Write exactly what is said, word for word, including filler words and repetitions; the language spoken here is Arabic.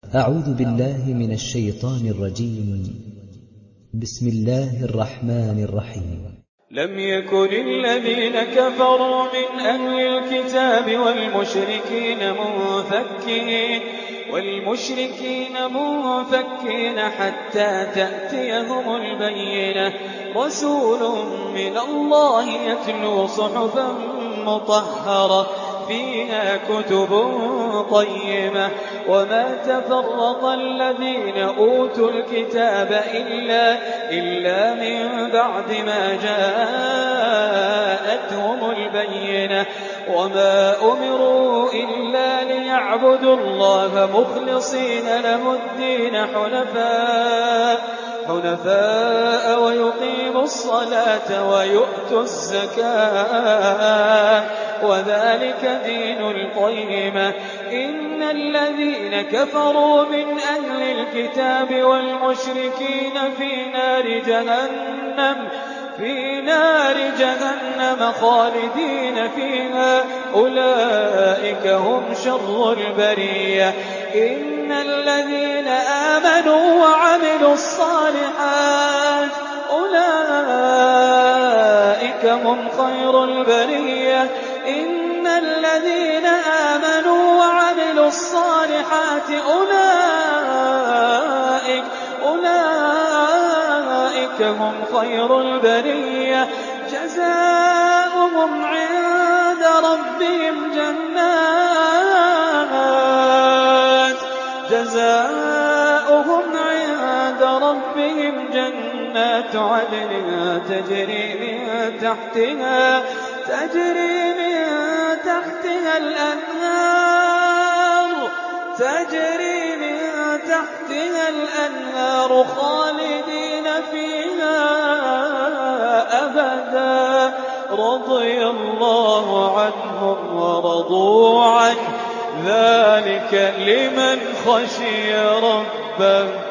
أعوذ بالله من الشيطان الرجيم. بسم الله الرحمن الرحيم. لم يكن الذين كفروا من أهل الكتاب والمشركين منفكين والمشركين منفكين حتى تأتيهم البينة رسول من الله يتلو صحفا مطهرة فيها كتب قيمة وما تفرق الذين أوتوا الكتاب إلا, إلا من بعد ما جاءتهم البينة وما أمروا إلا ليعبدوا الله مخلصين له الدين حنفاء حنفاء ويقيموا الصلاة ويؤتوا الزكاة وذلك دين القيمة. إن الذين كفروا من أهل الكتاب والمشركين في نار جهنم في نار جهنم خالدين فيها أولئك هم شر البرية. إن الذين آمنوا وعملوا الصالحات أولئك هم خير البرية. إن الذين آمنوا وعملوا الصالحات أولئك أولئك هم خير البرية. جزاؤهم عند ربهم جنات جزاؤهم عند ربهم جنات عدن تجري من تحتها تجري من تحتها الأنهار تجري من تحتها الأنهار خالدين فيها أبدا رضي الله عنهم ورضوا عنه ذلك لمن خشي ربه.